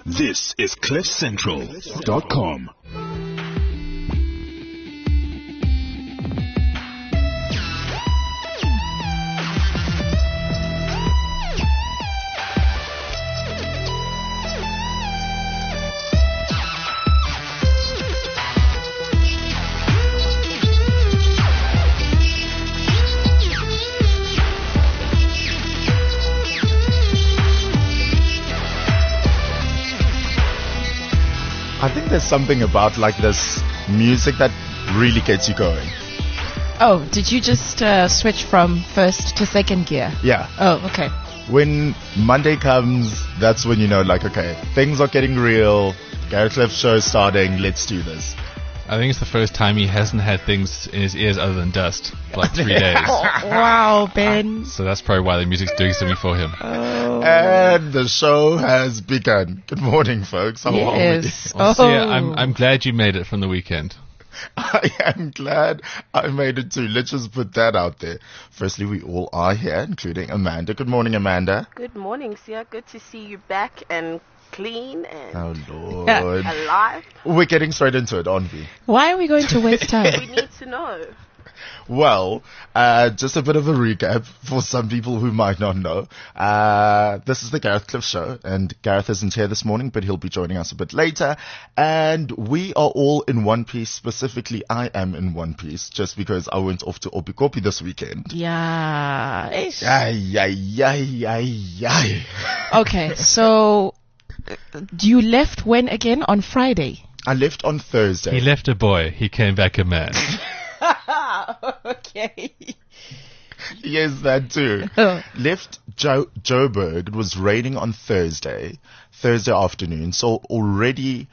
This is CliffCentral.com. I think there's something about like this music that really gets you going. Oh, did you just switch from first to second gear? Yeah. Oh, okay. When Monday comes, that's when you know, like, okay, things are getting real. Gary Cliff show is starting. Let's do this. I think it's the first time he hasn't had things in his ears other than dust for like 3 days. Oh, wow, Ben. So that's probably why the music's doing something for him. Oh. And the show has begun. Good morning, folks. How are we? Yes. Well, see, I'm glad you made it from the weekend. I am glad I made it too. Let's just put that out there. Firstly, we all are here, including Amanda. Good morning, Amanda. Good morning, Sia. Good to see you back and clean and Oh, Lord. alive. We're getting straight into it, aren't we? Why are we going to waste time? We need to know. Well, just a bit of a recap for some people who might not know. This is the Gareth Cliff Show, and Gareth isn't here this morning, but he'll be joining us a bit later. And we are all in one piece. Specifically, I am in one piece, just because I went off to Opikopi this weekend. Yeah. Ish. Ay, ay, ay, ay, ay. Okay, so you left when again? On Friday? I left on Thursday. He left a boy, he came back a man. Okay. Yes, that too. Left Joburg. It was raining on Thursday afternoon. So already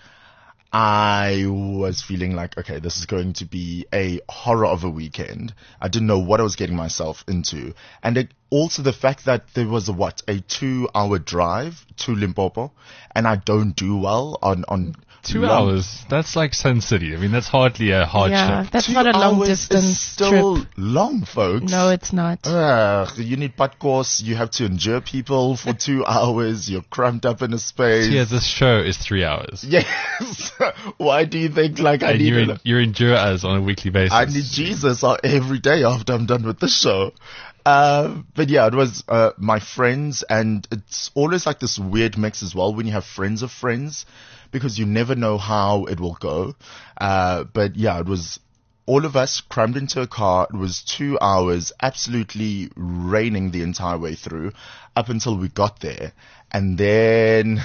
I was feeling like, okay, this is going to be a horror of a weekend. I didn't know what I was getting myself into. And also the fact that there was a 2-hour drive to Limpopo, and I don't do well on 2 long- hours, that's like Sun City. I mean, that's hardly a hardship. Yeah, that's 2 not a long hours distance is still trip. long, folks. No, it's not. You need butt course. You have to endure people for 2 hours. You're cramped up in a space. Yeah, this show is 3 hours. Yes. Why do you think like I And need you endure us on a weekly basis. I need Jesus every day after I'm done with the show. But yeah, it was my friends, and it's always like this weird mix as well when you have friends of friends, because you never know how it will go. But yeah, it was all of us crammed into a car. It was 2 hours, absolutely raining the entire way through, up until we got there. And then,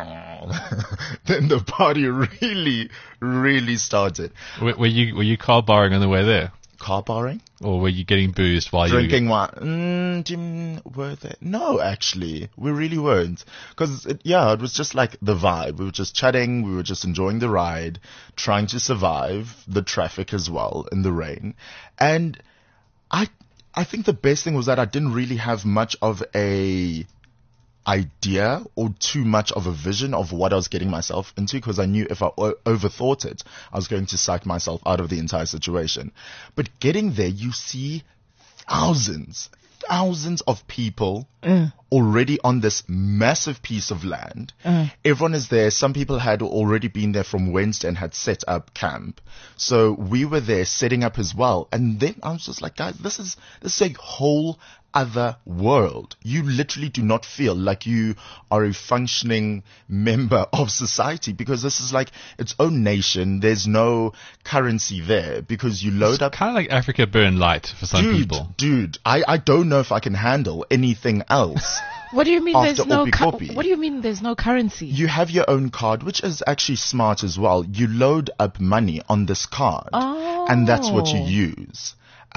then the party really, really started. Were you car barring on the way there? Car barring? Or were you getting boozed while Drinking wine? Were there? No, actually, we really weren't. Because, it was just like the vibe. We were just chatting, we were just enjoying the ride, trying to survive the traffic as well in the rain. And I think the best thing was that I didn't really have much of a idea or too much of a vision of what I was getting myself into, because I knew if I overthought it, I was going to psych myself out of the entire situation. But getting there, you see thousands of people already on this massive piece of land. Everyone is there. Some people had already been there from Wednesday and had set up camp. So we were there setting up as well. And then I was just like, guys, this is a whole other world. You literally do not feel like you are a functioning member of society, because this is like its own nation. There's no currency there, because you load up. Kind of like Africa Burn Light for some people. Dude, I don't know if I can handle anything else. What do you mean After there's no Opikopi. What do you mean there's no currency? You have your own card, which is actually smart as well. You load up money on this card, and that's what you use.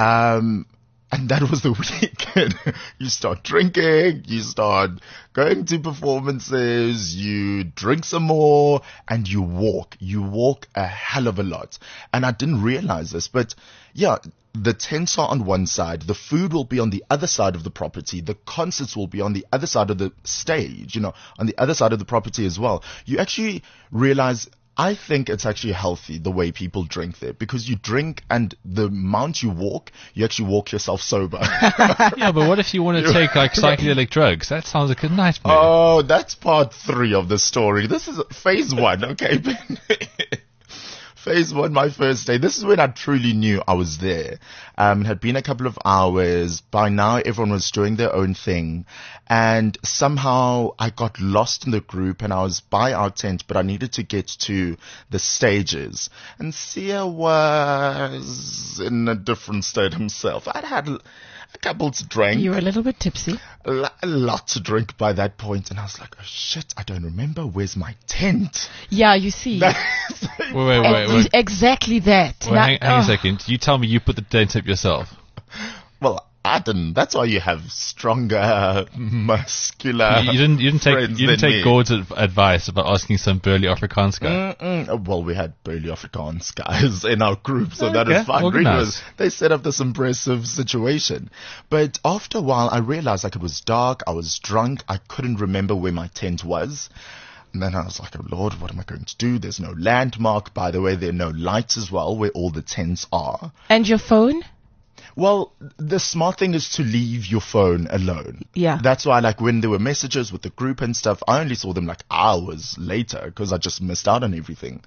And that was the weekend. You start drinking, you start going to performances, you drink some more, and you walk. You walk a hell of a lot. And I didn't realize this, but yeah, the tents are on one side, the food will be on the other side of the property, the concerts will be on the other side of the stage, on the other side of the property as well. You actually realize I think it's actually healthy the way people drink there, because you drink and the amount you walk, you actually walk yourself sober. Yeah, but what if you want to take like psychedelic drugs? That sounds like a nightmare. Oh, that's part 3 of the story. This is phase 1, okay? Phase 1, my first day. This is when I truly knew I was there. It had been a couple of hours. By now, everyone was doing their own thing. And somehow I got lost in the group and I was by our tent, but I needed to get to the stages. And Sia was in a different state himself. I'd had a couple to drink. You were a little bit tipsy. A lot to drink by that point, and I was like, oh shit, I don't remember, where's my tent? Yeah, you see. Wait. Exactly that. Well, hang a second. You tell me you put the tent up yourself. Well, I didn't. That's why you have stronger, muscular. You didn't friends take Gord's advice about asking some burly Afrikaans guy. Well, we had burly Afrikaans guys in our group, so that Okay, is fine. organized. They set up this impressive situation. But after a while, I realized like it was dark, I was drunk, I couldn't remember where my tent was. And then I was like, oh Lord, what am I going to do? There's no landmark. By the way, there are no lights as well where all the tents are. And your phone? Well, the smart thing is to leave your phone alone. Yeah. That's why, like, when there were messages with the group and stuff, I only saw them, like, hours later because I just missed out on everything.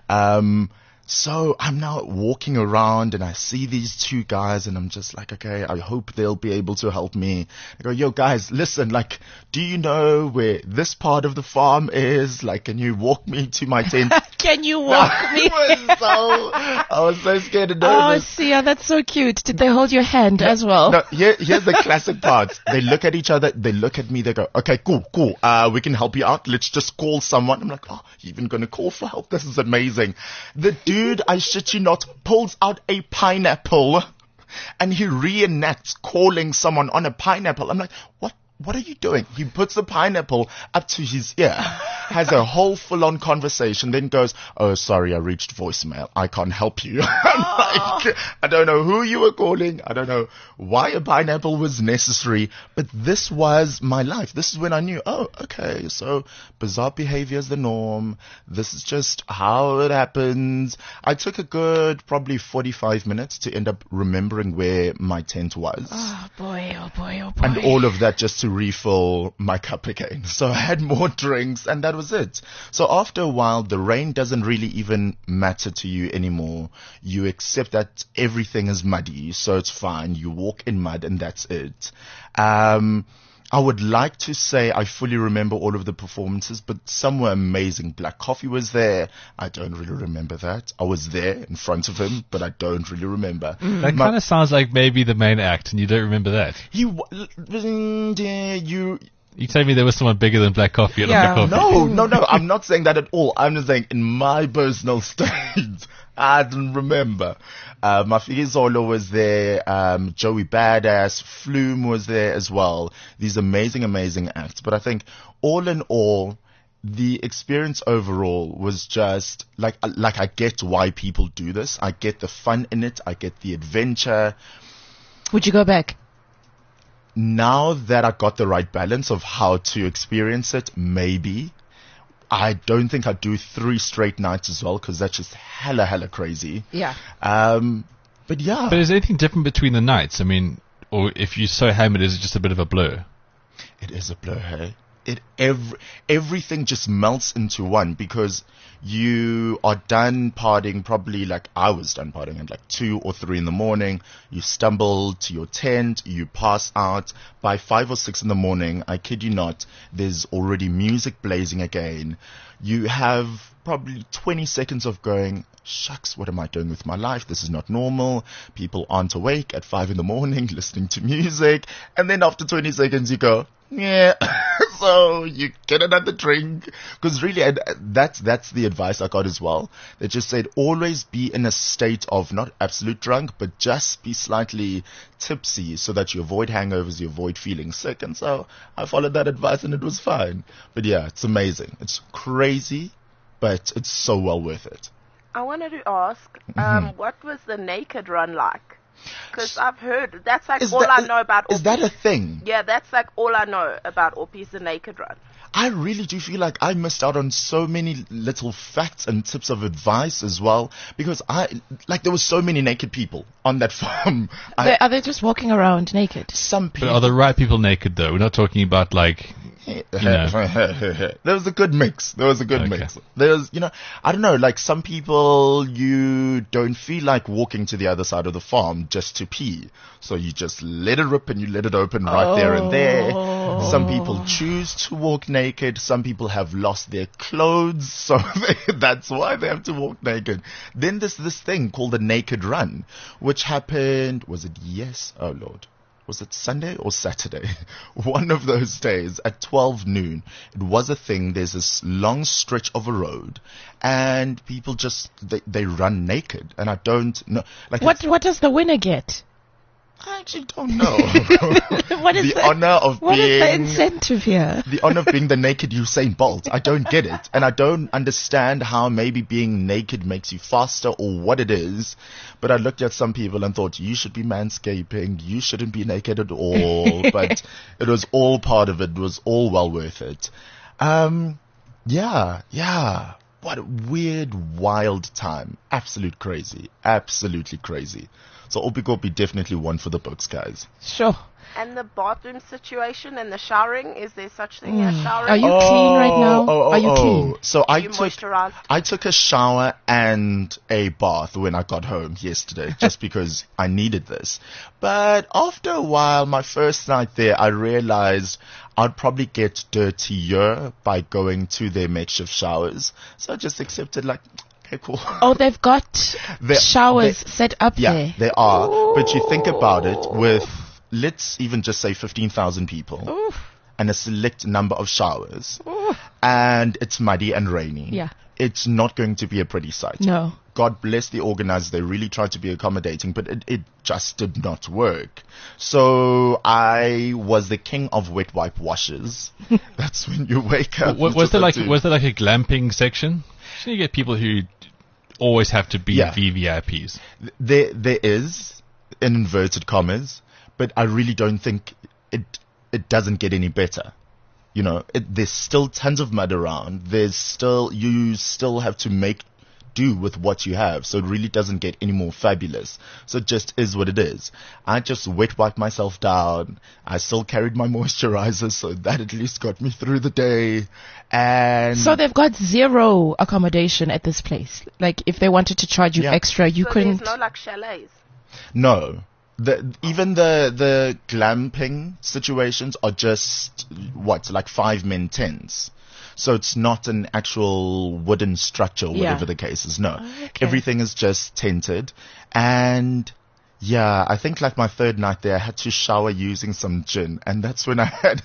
So I'm now walking around and I see these 2 guys and I'm just like, okay, I hope they'll be able to help me. I go, yo guys, listen, like, do you know where this part of the farm is? Like, can you walk me to my tent? Can you walk me? I was so scared and Oh, nervous. Sia, that's so cute. Did they hold your hand as well? No, here's the classic part. They look at each other, they look at me, they go, okay, cool. We can help you out. Let's just call someone. I'm like, oh, you're even going to call for help? This is amazing. The dude, I shit you not, pulls out a pineapple and he reenacts calling someone on a pineapple. I'm like, what are you doing? He puts the pineapple up to his ear, has a whole full-on conversation, then goes, oh, sorry, I reached voicemail. I can't help you. I'm like, I don't know who you were calling. I don't know why a pineapple was necessary, but this was my life. This is when I knew, oh, okay, so bizarre behavior is the norm. This is just how it happens. I took a good probably 45 minutes to end up remembering where my tent was. Oh boy. And all of that just to refill my cup again. So I had more drinks and that was it. So after a while, the rain doesn't really even matter to you anymore. You accept that everything is muddy, so it's fine. You walk in mud and that's it. I would like to say I fully remember all of the performances, but some were amazing. Black Coffee was there. I don't really remember that. I was there in front of him, but I don't really remember. That kind of sounds like maybe the main act, and you don't remember that. You tell me there was someone bigger than Black Coffee at Yeah. Black Coffee. No. I'm not saying that at all. I'm just saying in my personal state, I don't remember. Mafiki Zolo was there. Joey Badass, Flume was there as well. These amazing acts. But I think all in all, the experience overall was just like I get why people do this. I get the fun in it. I get the adventure. Would you go back? Now that I got the right balance of how to experience it, maybe. I don't think I'd do 3 straight nights as well, because that's just hella crazy. Yeah. But yeah. But is there anything different between the nights? I mean, or if you're so hammered, is it just a bit of a blur? It is a blur, hey? Everything just melts into one, because you are done partying, probably like I was done partying at like 2 or 3 in the morning. You stumble to your tent, you pass out. By 5 or 6 in the morning, I kid you not, there's already music blazing again. You have probably 20 seconds of going, shucks, what am I doing with my life? This is not normal. People aren't awake at 5 in the morning listening to music. And then after 20 seconds, you go, yeah. So you get another drink. Because really, that's the advice I got as well. They just said always be in a state of not absolute drunk, but just be slightly tipsy so that you avoid hangovers, you avoid feeling sick. And so I followed that advice and it was fine. But yeah, it's amazing. It's crazy, but it's so well worth it. I wanted to ask, what was the naked run like? Because I've heard, that's like I know about Orpies. Is that a thing? Yeah, that's like all I know about Orpies, the naked run. I really do feel like I missed out on so many little facts and tips of advice as well, because there were so many naked people on that farm. Are they just walking around naked? Some But people. are the right people naked though? We're not talking about like. There was a good mix. Okay. Mix. There's, I don't know, like some people, you don't feel like walking to the other side of the farm just to pee. So you just let it rip and you let it open right there and there. Some people choose to walk naked. Some people have lost their clothes. So that's why they have to walk naked. Then there's this thing called the naked run, which happened, was it was it Sunday or Saturday? One of those days at 12 noon. It was a thing. There's this long stretch of a road and people just, they run naked. And I don't know. Like What does the winner get? I actually don't know. What is the honor of what is the being incentive here? the honor of being the naked Usain Bolt. I don't get it. And I don't understand how maybe being naked makes you faster or what it is. But I looked at some people and thought, you should be manscaping. You shouldn't be naked at all. But it was all part of it. It was all well worth it. Yeah. What a weird, wild time. Absolutely crazy. So Opikopi definitely one for the books, guys. Sure. And the bathroom situation and the showering, is there such thing as showering? Are you clean right now? Are you clean? So you moisturized? I took a shower and a bath when I got home yesterday, just because I needed this. But after a while, my first night there, I realized I'd probably get dirtier by going to their makeshift showers. So I just accepted, like, okay, cool. Oh, they've got showers set up Yeah, there. they are. But you think about it, with, let's even just say 15,000 people Oof. and a select number of showers, Oof. and it's muddy and rainy. Yeah. It's not going to be a pretty sight. No. God bless the organizers. They really tried to be accommodating, but it just did not work. So I was the king of wet wipe washes. That's when you wake up. Was there like a glamping section? Shouldn't you get people who always have to be Yeah. VVIPs? There is, in inverted commas, but I really don't think it doesn't get any better. There's still tons of mud around. You still have to make do with what you have. So it really doesn't get any more fabulous. So it just is what it is. I just wet wiped myself down. I still carried my moisturizer, so that at least got me through the day. And So they've got zero accommodation at this place. Like, if they wanted to charge you Yeah. extra, you So couldn't. there's no like chalets. no. Even the glamping situations are just, like 5-men tents. So it's not an actual wooden structure, whatever Yeah. the case is. No. Okay. Everything is just tented. And yeah, I think like my third night there, I had to shower using some gin. And that's when I had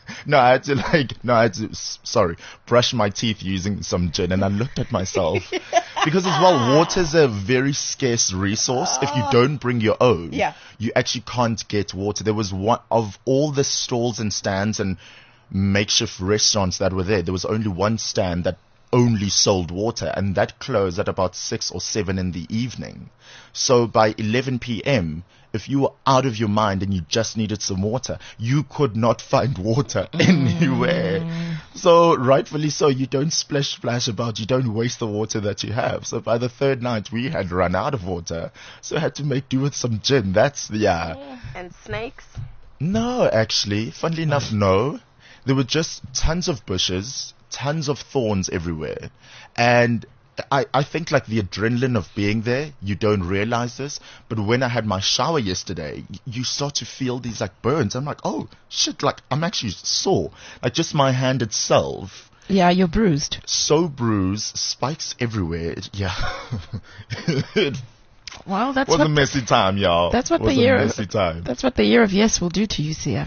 to brush my teeth using some gin. And I looked at myself because as well, water is a very scarce resource. If you don't bring your own, Yeah. you actually can't get water. There was one of all the stalls and stands and makeshift restaurants that were there was only one stand that only sold water, and that closed at about 6 or 7 in the evening. So by 11 p.m., if you were out of your mind and you just needed some water, you could not find water anywhere. So rightfully so, you don't splash about, you don't waste the water that you have. So by the third night, we had run out of water, so I had to make do with some gin. And snakes. No, actually, funnily enough, no. There were just tons of bushes, tons of thorns everywhere. And I think like the adrenaline of being there, you don't realize this. But when I had my shower yesterday, you start to feel these like burns. I'm like, oh shit, like I'm actually sore. Like just my hand itself. Yeah, you're bruised. So bruised, spikes everywhere. Yeah. It Well, that's was what a messy time, y'all. that's what It was the year a messy time. That's what the year of yes will do to you, Sia.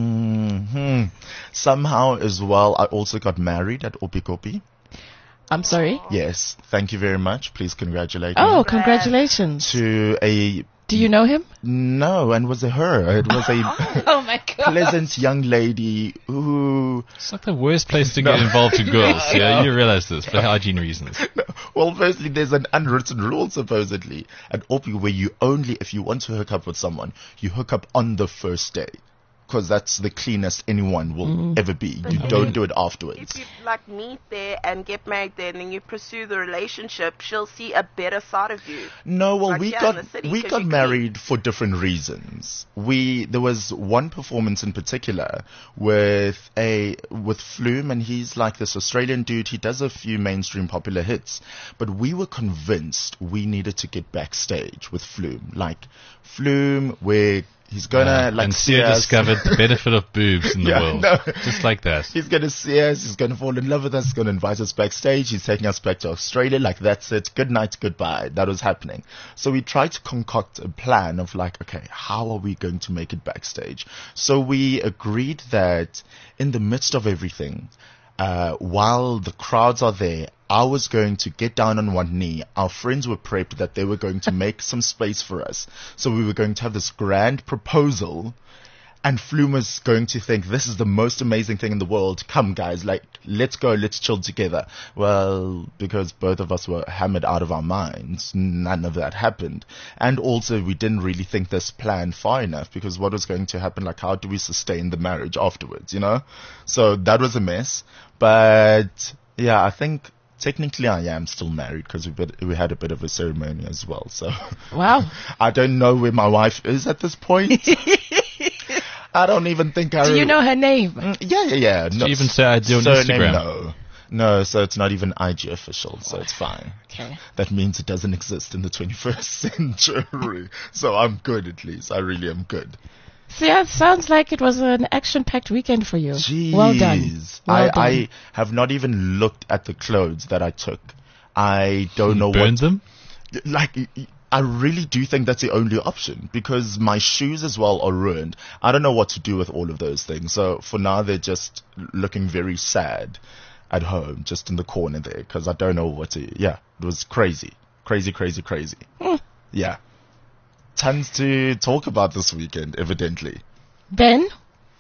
Somehow as well, I also got married at Opikopi. I'm sorry. Yes, thank you very much. Please congratulate me. Oh, congratulations. To a Do you know him? no, and was a her. It was a Oh my god. pleasant young lady who, It's like the worst place to get involved with girls. Yeah, you realize this for hygiene reasons. well, firstly, there's an unwritten rule supposedly at Opi where you only, if you want to hook up with someone, you hook up on the first day. because that's the cleanest anyone will ever be. You don't do it afterwards. If you like meet there and get married there, and then you pursue the relationship, she'll see a better side of you. No, well, Like we here in got the city, we 'cause got you married for different reasons. There was one performance in particular with Flume, and he's like this Australian dude. He does a few mainstream popular hits, but we were convinced we needed to get backstage with Flume. Like Flume, where he's gonna and Sia discovered the benefit of boobs in the world. No. Just like that. He's gonna see us, he's gonna fall in love with us, he's gonna invite us backstage, he's taking us back to Australia, like that's it, good night, goodbye. That was happening. So we tried to concoct a plan of like, okay, how are we going to make it backstage? So we agreed that in the midst of everything, while the crowds are there, I was going to get down on one knee. Our friends were prepped that they were going to make some space for us. So we were going to have this grand proposal, and Flume was going to think, this is the most amazing thing in the world. Come guys, like, let's go, let's chill together. Well, because both of us were hammered out of our minds, none of that happened. And also we didn't really think this plan far enough, because what was going to happen, like how do we sustain the marriage afterwards, you know? So that was a mess. But yeah, I think technically I am still married because we had a bit of a ceremony as well. So Wow. I don't know where my wife is at this point. I don't even think I... Do you know her name? Yeah. Did you even say I do on Surname, Instagram? No, so it's not even IG official, so it's fine. Okay. That means it doesn't exist in the 21st century. So I'm good at least. I really am good. So yeah, it sounds like it was an action-packed weekend for you. Jeez. Well done. Well done. I have not even looked at the clothes that I took. I don't know Burned them? Like, I really do think that's the only option, because my shoes as well are ruined. I don't know what to do with all of those things. So for now, they're just looking very sad at home, just in the corner there, because I don't know what to... Yeah, it was crazy. Crazy. Yeah. Tons to talk about this weekend, evidently. Ben?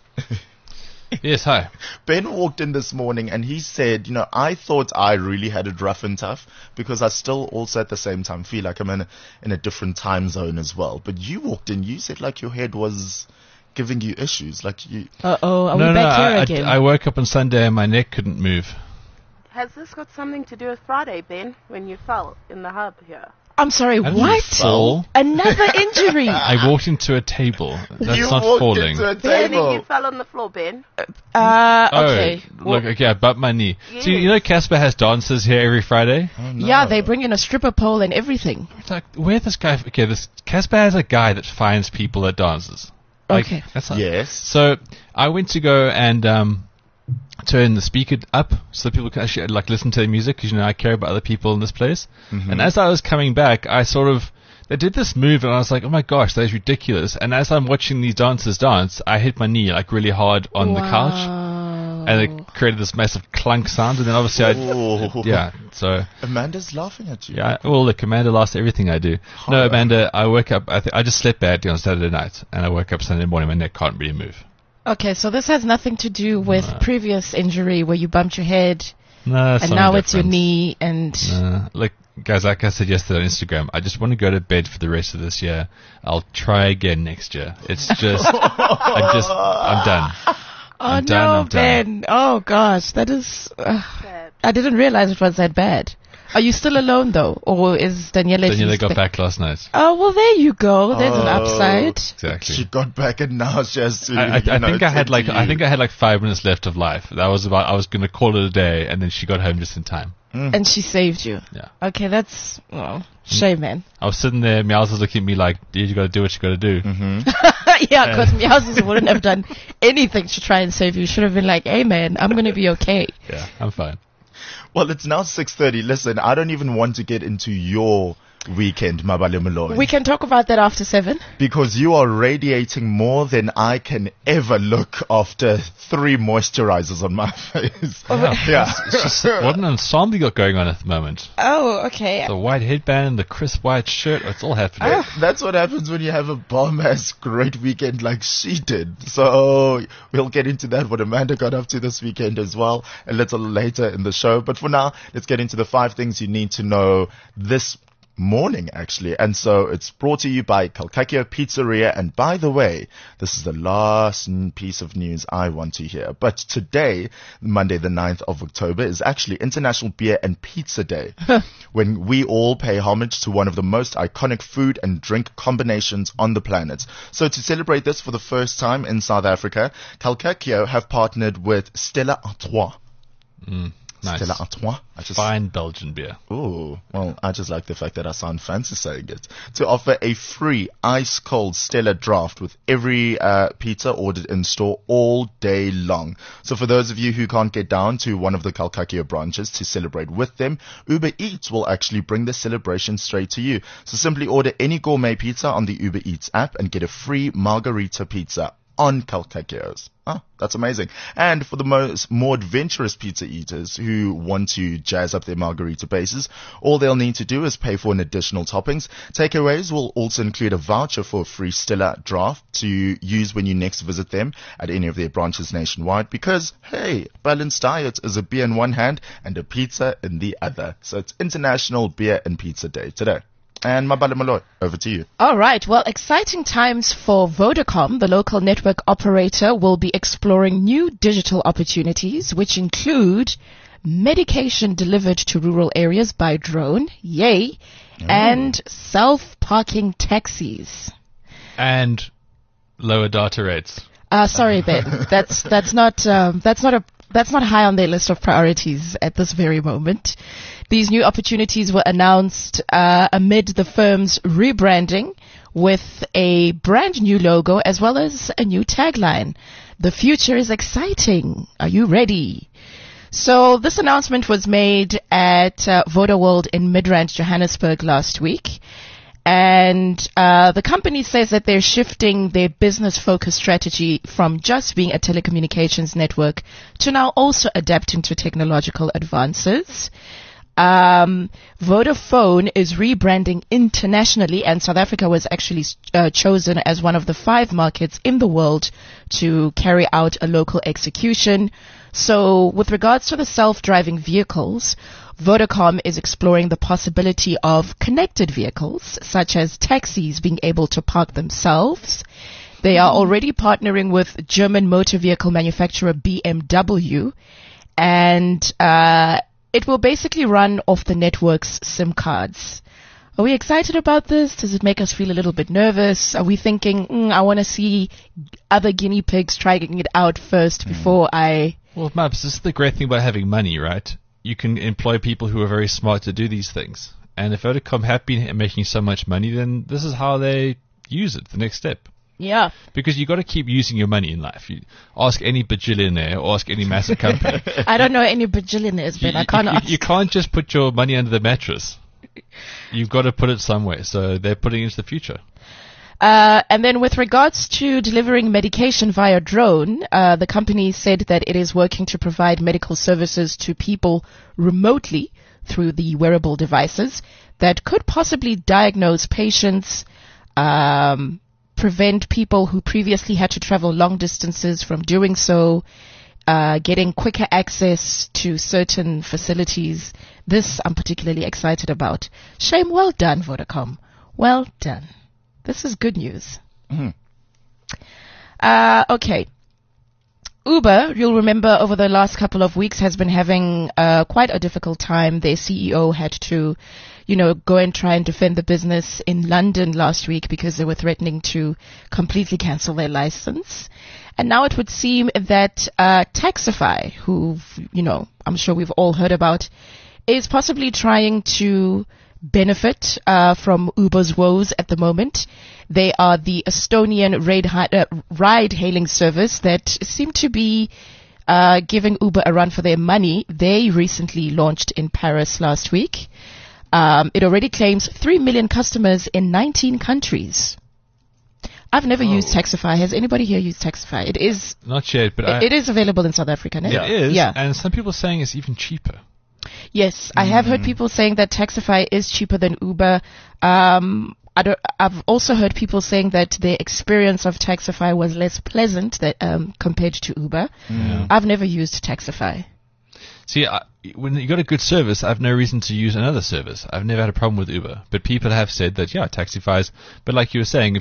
Yes, hi. Ben walked in this morning and he said, I thought I really had it rough and tough, because I still also at the same time feel like I'm in a different time zone as well. But you walked in, you said like your head was giving you issues, like you... Uh-oh, are we back here again? I woke up on Sunday and my neck couldn't move. Has this got something to do with Friday, Ben, when you fell in the hub here? I'm sorry, I didn't what? fall. Another injury? I walked into a table. That's you not walked falling. into a Ben, table. you fell on the floor, Ben. Okay. Look, okay, I bumped my knee. Yes. So you know Casper has dancers here every Friday? Oh, no. Yeah, they bring in a stripper pole and everything. It's like, where this guy... Okay, this Casper has a guy that finds people at dances. Like, Okay. That's not, Yes. So I went to go and turn the speaker up so that people can actually like listen to the music, because I care about other people in this place. Mm-hmm. And as I was coming back, they did this move and I was like, oh my gosh, that is ridiculous. And as I'm watching these dancers dance, I hit my knee like really hard on the couch, and it created this massive clunk sound. And then obviously so Amanda's laughing at you. yeah, well, look, Amanda lost everything I do. No, Amanda, I woke up, I just slept badly on Saturday night, and I woke up Sunday morning, my neck can't really move. Okay, so this has nothing to do with previous injury where you bumped your head No, and now it's your knee and... Look, guys, like I said yesterday on Instagram, I just want to go to bed for the rest of this year. I'll try again next year. It's just, I'm done. Oh I'm done. Ben. Oh gosh, that is... Sad. I didn't realize it was that bad. Are you still alone though? Or is Daniela... Daniela got back last night. Oh, well there you go. There's an upside. Exactly. She got back and now she has to... I think I had like 5 minutes left of life. I was going to call it a day, and then she got home just in time. And she saved you. Yeah. Okay, that's... Oh, shame, man. I was sitting there, Meows was looking at me like, dude, you got to do what you got to do. Yeah, because Meowses wouldn't have done anything to try and save you. Should have been like, hey man, I'm going to be okay. Yeah, I'm fine. Well, it's now 6:30. Listen, I don't even want to get into your weekend, Mabale Malloy. We can talk about that after 7. Because you are radiating more than I can ever look after 3 moisturizers on my face. Yeah. It's just, what an ensemble you got going on at the moment. Oh, okay. The white headband, the crisp white shirt, it's all happening. That's what happens when you have a bomb-ass great weekend like she did. So we'll get into that, what Amanda got up to this weekend as well, a little later in the show. But for now, let's get into the 5 things you need to know this morning, actually. And so it's brought to you by Calcaccio Pizzeria. And by the way, this is the last piece of news I want to hear. But today, Monday the 9th of October, is actually International Beer and Pizza Day, when we all pay homage to one of the most iconic food and drink combinations on the planet. So to celebrate this for the first time in South Africa, Calcaccio have partnered with Stella Artois. Nice. Stella Artois. Fine Belgian beer. Ooh, well, I just like the fact that I sound fancy saying it. To offer a free ice-cold Stella draft with every pizza ordered in store all day long. So for those of you who can't get down to one of the Calcaccio branches to celebrate with them, Uber Eats will actually bring the celebration straight to you. So simply order any gourmet pizza on the Uber Eats app and get a free margarita pizza on Calcaccio's. That's amazing. And for the more adventurous pizza eaters who want to jazz up their margarita bases, all they'll need to do is pay for an additional toppings. Takeaways will also include a voucher for a free Stella draft to use when you next visit them at any of their branches nationwide, because, hey, balanced diet is a beer in one hand and a pizza in the other. So it's International Beer and Pizza Day today. And Mabale Malloy, over to you. All right. Well, exciting times for Vodacom. The local network operator will be exploring new digital opportunities, which include medication delivered to rural areas by drone, yay, and self-parking taxis. And lower data rates. Sorry, Ben. That's not high on their list of priorities at this very moment. These new opportunities were announced amid the firm's rebranding with a brand new logo as well as a new tagline. The future is exciting. Are you ready? So this announcement was made at VodaWorld in Midrand, Johannesburg last week. And the company says that they're shifting their business-focused strategy from just being a telecommunications network to now also adapting to technological advances. Vodafone is rebranding internationally, and South Africa was actually chosen as one of the 5 markets in the world to carry out a local execution. So with regards to the self-driving vehicles, Vodacom is exploring the possibility of connected vehicles, such as taxis being able to park themselves. They are already partnering with German motor vehicle manufacturer BMW, and it will basically run off the network's SIM cards. Are we excited about this? Does it make us feel a little bit nervous? Are we thinking, I want to see other guinea pigs trying it out first before I... Well, Mabs, this is the great thing about having money, right? You can employ people who are very smart to do these things. And if Vodacom have been making so much money, then this is how they use it, the next step. Yeah. Because you've got to keep using your money in life. You ask any bajillionaire or ask any massive company. I don't know any bajillionaires, but I can't ask. You can't just put your money under the mattress. You've got to put it somewhere. So they're putting it into the future. And then with regards to delivering medication via drone, the company said that it is working to provide medical services to people remotely through the wearable devices that could possibly diagnose patients, prevent people who previously had to travel long distances from doing so, getting quicker access to certain facilities. This I'm particularly excited about. Shame, well done, Vodacom. Well done. This is good news. Okay. Uber, you'll remember over the last couple of weeks, has been having quite a difficult time. Their CEO had to, go and try and defend the business in London last week because they were threatening to completely cancel their license. And now it would seem that Taxify, who, I'm sure we've all heard about, is possibly trying to benefit from Uber's woes at the moment. They are the Estonian ride-hailing service that seem to be giving Uber a run for their money. They recently launched in Paris last week. It already claims 3 million customers in 19 countries. I've never used Taxify. Has anybody here used Taxify? It is not yet, but it is available in South Africa. No? It is, yeah. And some people are saying it's even cheaper. Yes, I have heard people saying that Taxify is cheaper than Uber. I've also heard people saying that their experience of Taxify was less pleasant compared to Uber. I've never used Taxify. See, when you got a good service, I have no reason to use another service. I've never had a problem with Uber, but people have said that Taxify's. But like you were saying,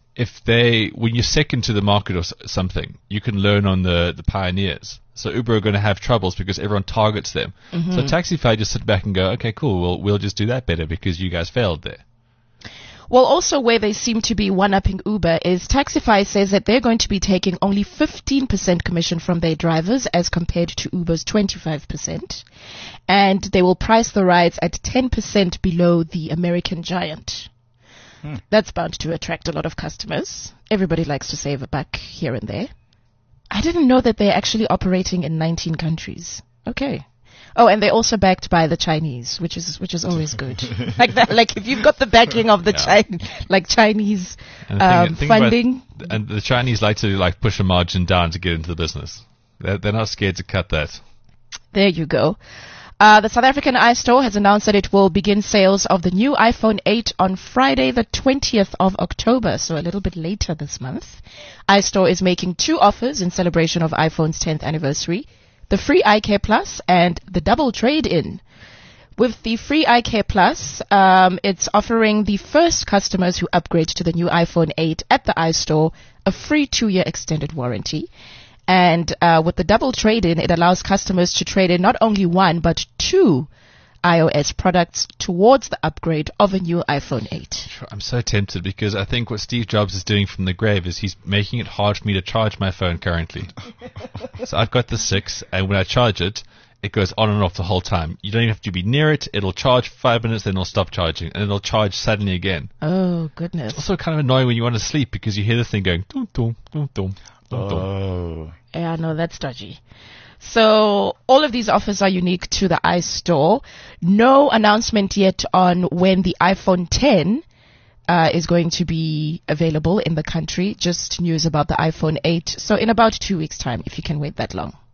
when you're second to the market or something, you can learn on the pioneers. So Uber are going to have troubles because everyone targets them. Mm-hmm. So Taxify just sit back and go, okay, cool, we'll just do that better because you guys failed there. Well, also where they seem to be one-upping Uber is Taxify says that they're going to be taking only 15% commission from their drivers as compared to Uber's 25%. And they will price the rides at 10% below the American giant. That's bound to attract a lot of customers. Everybody likes to save a buck here and there. I didn't know that they're actually operating in 19 countries. Okay. Oh, and they're also backed by the Chinese, which is always good. Like that, like if you've got the backing of the Chinese funding. And the Chinese like to push a margin down to get into the business. They're not scared to cut that. There you go. The South African iStore has announced that it will begin sales of the new iPhone 8 on Friday, the 20th of October, so a little bit later this month. iStore is making 2 offers in celebration of iPhone's 10th anniversary: the free iCare Plus and the double trade-in. With the free iCare Plus, it's offering the first customers who upgrade to the new iPhone 8 at the iStore a free 2-year extended warranty. And with the double trade-in, it allows customers to trade in not only 1 but 2 iOS products towards the upgrade of a new iPhone 8. I'm so tempted because I think what Steve Jobs is doing from the grave is he's making it hard for me to charge my phone currently. So I've got the 6, and when I charge it, it goes on and off the whole time. You don't even have to be near it. It'll charge for 5 minutes, then it'll stop charging, and it'll charge suddenly again. Oh, goodness. It's also kind of annoying when you want to sleep because you hear the thing going, dum, dum, dum, dum. Oh. Yeah, no, that's dodgy. So all of these offers are unique to the iStore. No announcement yet on when the iPhone 10 is going to be available in the country. Just news about the iPhone 8. So in about 2 weeks' time, if you can wait that long.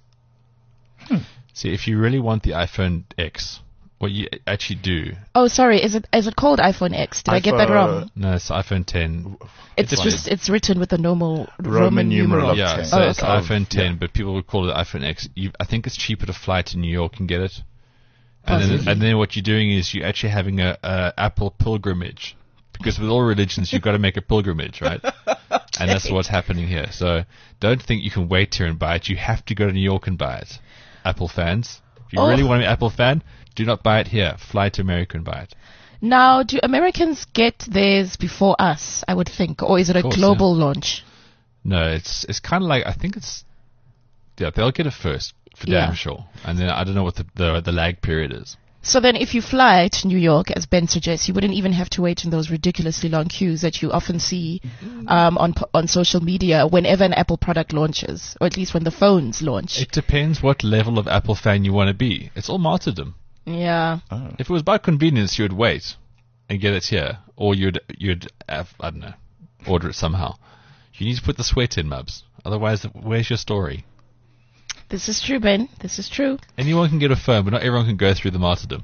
See, if you really want the iPhone X, what you actually do... Oh, sorry. Is it called iPhone X? Did I get that wrong? No, it's iPhone 10. It's written with the normal Roman numeral. Yeah, so it's iPhone 10, but people would call it iPhone X. I think it's cheaper to fly to New York and get it. And then what you're doing is you're actually having a Apple pilgrimage. Because with all religions, you've got to make a pilgrimage, right? And that's what's happening here. So don't think you can wait here and buy it. You have to go to New York and buy it. Apple fans. If you really want to be an Apple fan, do not buy it here. Fly to America and buy it. Now, do Americans get theirs before us, I would think? Or is it a global launch? No, it's kind of like, I think it's... Yeah, they'll get it first, for damn sure. And then I don't know what the lag period is. So then if you fly to New York, as Ben suggests, you wouldn't even have to wait in those ridiculously long queues that you often see on social media whenever an Apple product launches, or at least when the phones launch. It depends what level of Apple fan you want to be. It's all martyrdom. Yeah. Oh. If it was by convenience, you would wait and get it here, or you'd have, I don't know, order it somehow. You need to put the sweat in, Mubs. Otherwise, where's your story? This is true, Ben. This is true. Anyone can get a phone, but not everyone can go through the martyrdom.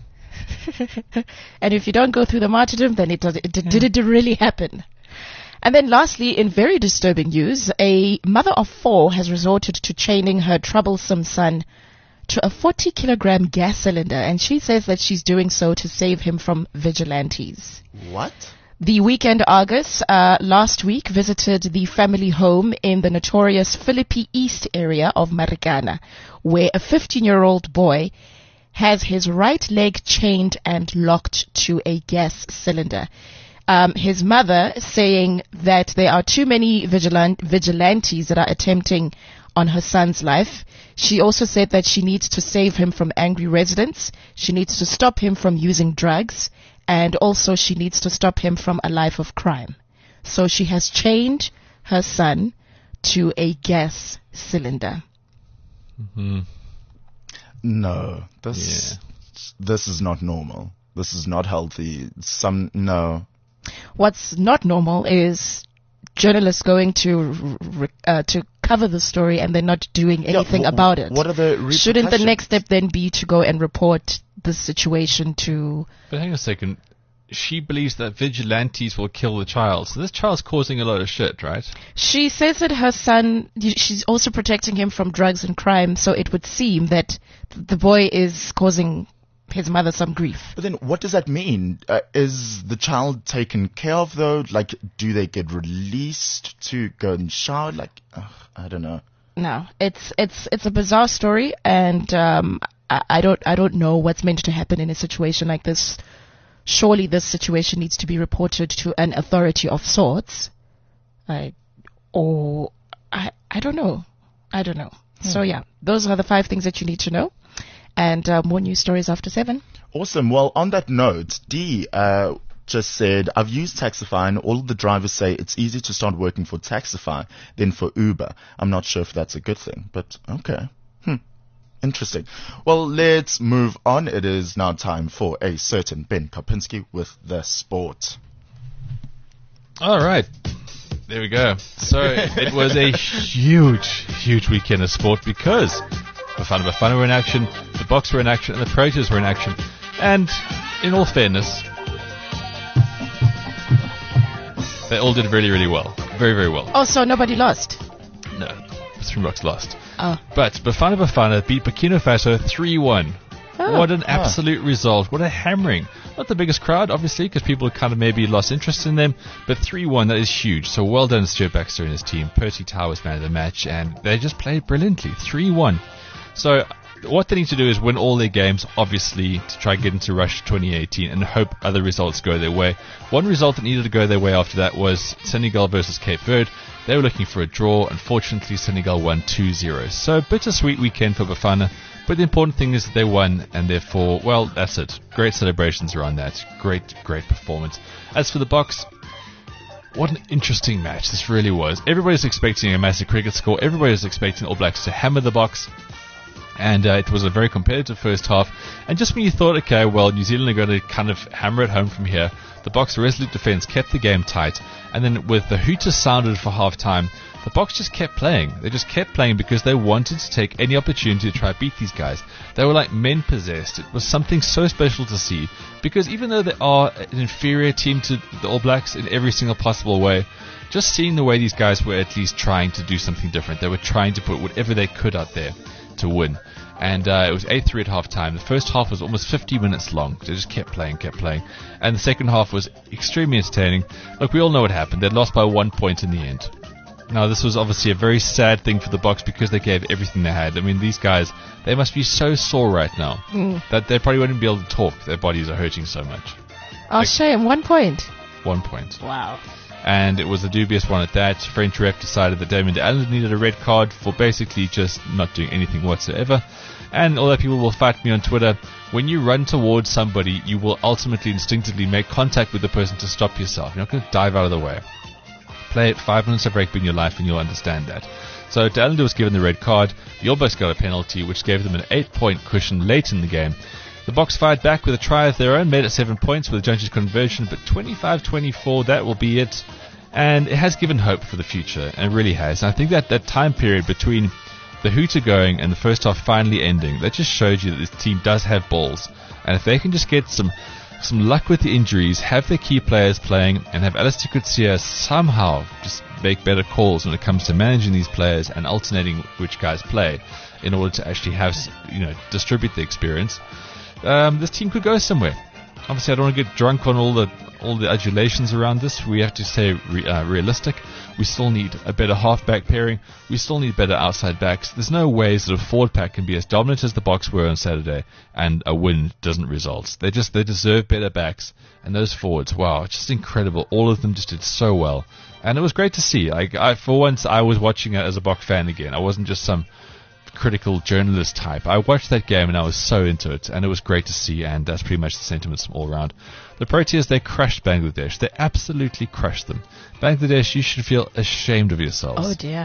And if you don't go through the martyrdom, then did it really happen? And then lastly, in very disturbing news, a mother of 4 has resorted to chaining her troublesome son to a 40-kilogram gas cylinder, and she says that she's doing so to save him from vigilantes. What? The Weekend Argus last week visited the family home in the notorious Philippi East area of Marikana, where a 15-year-old boy has his right leg chained and locked to a gas cylinder. His mother saying that there are too many vigilantes that are attempting on her son's life. She also said that she needs to save him from angry residents. She needs to stop him from using drugs. And also she needs to stop him from a life of crime. So she has chained her son to a gas cylinder. Mm-hmm. No, this is not normal. This is not healthy. No. What's not normal is journalists going to cover the story and they're not doing anything about it. What are the repercussions? Shouldn't the next step then be to go and report the situation to... But hang on a second. she believes that vigilantes will kill the child. So this child's causing a lot of shit, right? She says that her son, she's also protecting him from drugs and crime, so it would seem that the boy is causing his mother some grief. But then what does that mean? Is the child taken care of though? Like, do they get released to go and shower? Like, I don't know. No, it's a bizarre story, and I don't know what's meant to happen in a situation like this. Surely this situation needs to be reported to an authority of sorts. I don't know. So yeah, those are the 5 things that you need to know. And more news stories after 7. Awesome. Well, on that note, Dee just said, I've used Taxify and all of the drivers say it's easier to start working for Taxify than for Uber. I'm not sure if that's a good thing, but okay. Interesting. Well, let's move on. It is now time for a certain Ben Karpinski with the sport. All right. There we go. So it was a huge weekend of sport because Bafana were in action, the Boks were in action, and the Proteas were in action. And in all fairness, they all did really, really well. Very, very well. Oh, so nobody lost? No. Springboks lost. Oh. But Bafana beat Burkina Faso 3-1. Oh. What an absolute result. What a hammering. Not the biggest crowd, obviously, because people kind of maybe lost interest in them, but 3-1, that is huge. So well done, Stuart Baxter and his team. Percy Tau was man of the match, and they just played brilliantly. 3-1. So what they need to do is win all their games, obviously, to try and get into Rush 2018 and hope other results go their way. One result that needed to go their way after that was Senegal versus Cape Verde. They were looking for a draw. Unfortunately, Senegal won 2-0. So bittersweet weekend for Bafana. But the important thing is that they won, and therefore, well, that's it. Great celebrations around that. Great performance. As for the Boks, what an interesting match this really was. Everybody's expecting a massive cricket score. Everybody's expecting All Blacks to hammer the Boks. And it was a very competitive first half. And just when you thought, okay, well, New Zealand are going to kind of hammer it home from here, the Boks' resolute defence kept the game tight. And then with the hooter sounded for half-time, the Boks just kept playing. They just kept playing because they wanted to take any opportunity to try to beat these guys. They were like men possessed. It was something so special to see. Because even though they are an inferior team to the All Blacks in every single possible way, just seeing the way these guys were at least trying to do something different. They were trying to put whatever they could out there to win. And it was 8-3 at half-time. The first half was almost 50 minutes long. They just kept playing. And the second half was extremely entertaining. Look, we all know what happened. They lost by 1 point in the end. Now, this was obviously a very sad thing for the Boks because they gave everything they had. I mean, these guys, they must be so sore right now that they probably wouldn't be able to talk. Their bodies are hurting so much. Oh, shame. 1 point. 1 point. Wow. And it was a dubious one at that. French ref decided that Damien Allen needed a red card for basically just not doing anything whatsoever. And although people will fight me on Twitter, when you run towards somebody, you will ultimately instinctively make contact with the person to stop yourself. You're not going to dive out of the way. Play 5 minutes of rugby in your life and you'll understand that. So Allende was given the red card. The All Blacks got a penalty, which gave them an 8-point cushion late in the game. The Boks fired back with a try of their own, made it 7 points with a Jones conversion, but 25-24, that will be it. And it has given hope for the future, and it really has. And I think that time period between the hooter going and the first half finally ending, that just shows you that this team does have balls. And if they can just get some luck with the injuries, have their key players playing, and have Alistair Coetzee somehow just make better calls when it comes to managing these players and alternating which guys play in order to actually have, distribute the experience, this team could go somewhere. Obviously, I don't want to get drunk on all the adulations around this. We have to stay realistic. We still need a better halfback pairing. We still need better outside backs. There's no ways that a forward pack can be as dominant as the Boks were on Saturday and a win doesn't result. They deserve better backs. And those forwards, wow, just incredible. All of them just did so well. And it was great to see. For once, I was watching it as a Boks fan again. I wasn't just some critical journalist type. I watched that game and I was so into it, and it was great to see, and that's pretty much the sentiments from all around. The Proteas, they crushed Bangladesh. They absolutely crushed them. Bangladesh, you should feel ashamed of yourselves. Oh dear.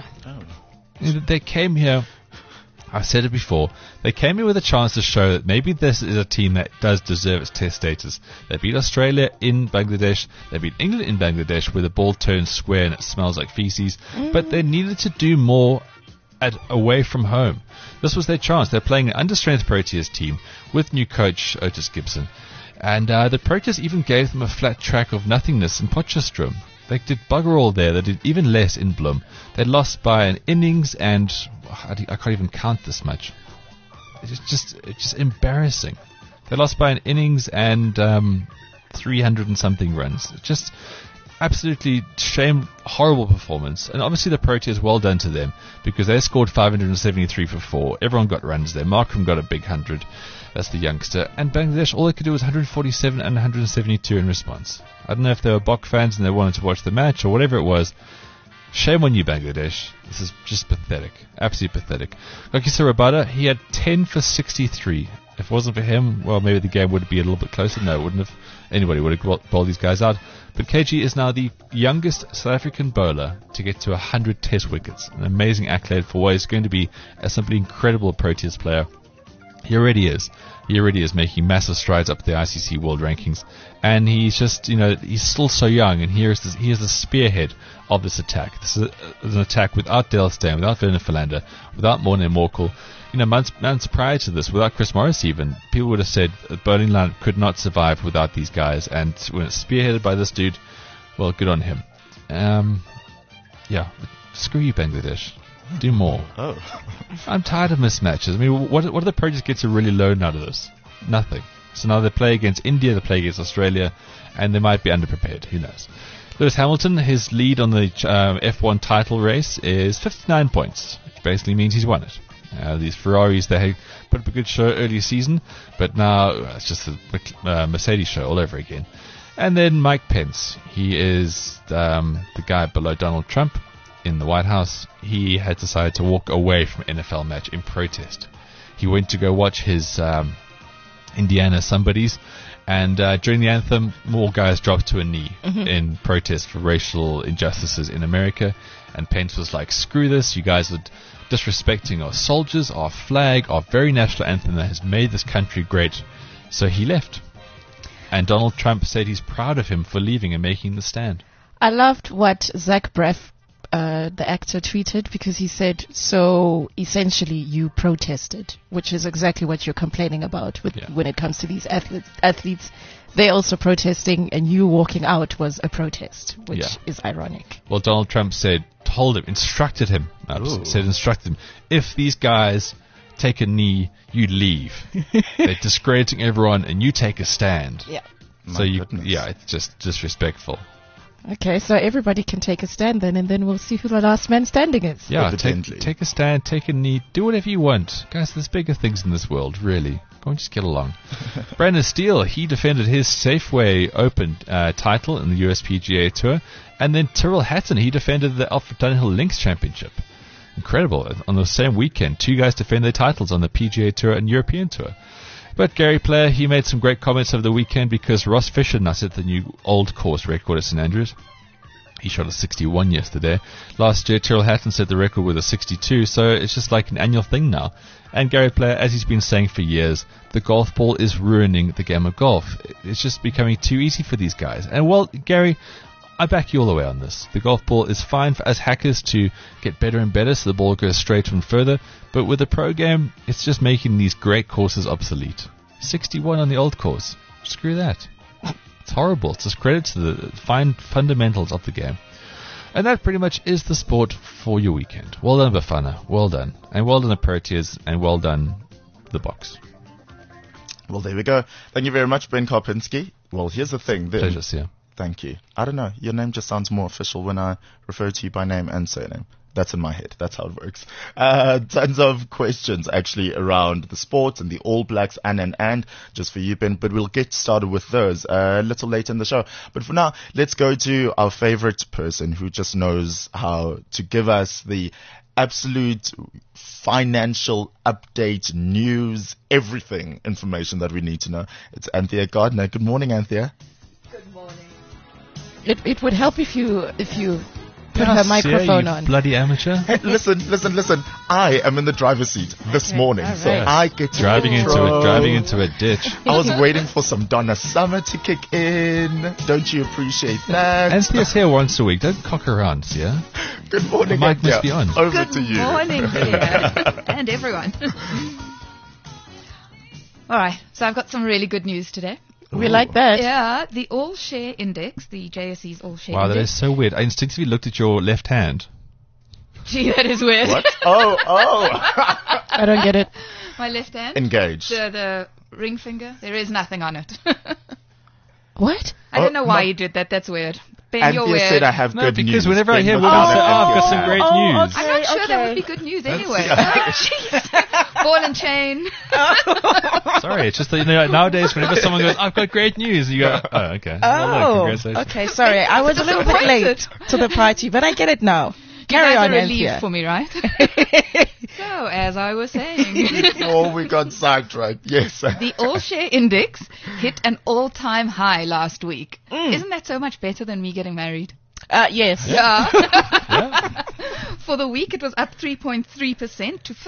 They came here, I've said it before, they came here with a chance to show that maybe this is a team that does deserve its test status. They beat Australia in Bangladesh, they beat England in Bangladesh where the ball turns square and it smells like feces, but they needed to do more away from home. This was their chance. They're playing an understrength Proteas team with new coach Otis Gibson. And the Proteas even gave them a flat track of nothingness in Potchefstroom. They did bugger all there. They did even less in Bloem. They lost by an innings, and I can't even count this much. It's just embarrassing. They lost by an innings and 300 and something runs. Just absolutely horrible performance. And obviously the Proteas, well done to them, because they scored 573 for 4. Everyone got runs there. Markram got a big 100. That's the youngster. And Bangladesh, all they could do was 147 and 172 in response. I don't know if they were Bok fans and they wanted to watch the match or whatever it was. Shame on you, Bangladesh. This is just pathetic. Absolutely pathetic. Kakisa Rabada, he had 10 for 63. If it wasn't for him, well, maybe the game would be a little bit closer. No, it wouldn't have. Anybody would have bowled these guys out. But KG is now the youngest South African bowler to get to 100 test wickets. An amazing accolade for what is going to be a simply incredible Proteas player. He already is. He already is making massive strides up the ICC world rankings. And he's just, he's still so young, and he is the spearhead of this attack. This is an attack without Dale Steyn, without Werner Philander, without Morne Morkel. Months prior to this, without Chris Morris even, people would have said the bowling line could not survive without these guys. And when it's spearheaded by this dude, well, good on him. Screw you, Bangladesh. Do more. Oh. I'm tired of mismatches. I mean, what do the Proteas get to really learn out of this? Nothing. So now they play against India, they play against Australia, and they might be underprepared. Who knows? Lewis Hamilton, his lead on the F1 title race is 59 points, which basically means he's won it. These Ferraris, they put up a good show early season, but now it's just the Mercedes show all over again. And then Mike Pence. He is the guy below Donald Trump in the White House. He had decided to walk away from an NFL match in protest. He went to go watch his Indiana somebodies, and during the anthem, more guys dropped to a knee in protest for racial injustices in America. And Pence was like, screw this, you guys are disrespecting our soldiers, our flag, our very national anthem that has made this country great. So he left. And Donald Trump said he's proud of him for leaving and making the stand. I loved what Zach Braff, the actor, tweeted, because he said, so essentially you protested, which is exactly what you're complaining about when it comes to these athletes. They're also protesting, and you walking out was a protest, which is ironic. Well, Donald Trump instructed him, if these guys take a knee, you leave. They're discrediting everyone, and you take a stand. Yeah. So it's just disrespectful. Okay, so everybody can take a stand then, and then we'll see who the last man standing is. Yeah, take a stand, take a knee, do whatever you want. Guys, there's bigger things in this world, really. Go and just get along. Brandon Steele, he defended his Safeway Open title in the USPGA Tour. And then Tyrrell Hatton, he defended the Alfred Dunhill Links Championship. Incredible. On the same weekend, 2 guys defend their titles on the PGA Tour and European Tour. But Gary Player, he made some great comments over the weekend because Ross Fisher now set the new old course record at St Andrews. He shot a 61 yesterday. Last year, Tyrrell Hatton set the record with a 62, so it's just like an annual thing now. And Gary Player, as he's been saying for years, the golf ball is ruining the game of golf. It's just becoming too easy for these guys. And well, Gary, I back you all the way on this. The golf ball is fine for us hackers to get better and better so the ball goes straight and further, but with the pro game, it's just making these great courses obsolete. 61 on the old course. Screw that. It's horrible. It's a credit to the fine fundamentals of the game. And that pretty much is the sport for your weekend. Well done, Bafana. Well done. And well done, the Proteas. And well done, the Boks. Well, there we go. Thank you very much, Ben Karpinski. Well, here's the thing. Pleasure, sir. Thank you. I don't know. Your name just sounds more official when I refer to you by name and surname. That's in my head. That's how it works. Tons of questions actually around the sport and the All Blacks and just for you, Ben. But we'll get started with those a little later in the show. But for now, let's go to our favorite person who just knows how to give us the absolute financial update, news, everything, information that we need to know. It's Anthea Gardner. Good morning, Anthea. Good morning. It would help if you put her microphone on. Bloody amateur. Hey, listen. I am in the driver's seat this morning, right. so I get to driving into a ditch. I was waiting for some Donna Summer to kick in. Don't you appreciate that? Anthea's here once a week. Don't cock around, yeah? Good morning, Mike Anthea. must be on. Over to you. Good morning, dear. And everyone. All right, so I've got some really good news today. We like that. Yeah, the All Share Index, the JSE's All Share Wow, that Index. is so weird. I instinctively looked at your left hand. Gee, that is weird. What? Oh. I don't get it. My left hand. Engaged. The ring finger. There is nothing on it. What? I don't know why no. you did that. That's weird. Ben, you're Anthea weird. said I have No, good because news. whenever I Ben hear was women down say, at I've got Anthea. some great Oh, news. okay. I'm not sure that okay. would be good news anyway. Yeah. Jeez. Ball and chain. Sorry, it's just that, nowadays whenever someone goes, I've got great news, you go, oh, okay. Well, look, Oh, congratulations. okay. Sorry, I was a little bit late to the party, but I get it now. Carry You guys on, are relieved Anthea. for me, right? So, as I was saying, Oh, we got sidetracked. Yes. the All Share Index hit an all-time high last week. Isn't that so much better than me getting married? Yes. Yeah. Yeah. For the week, it was up 3.3% to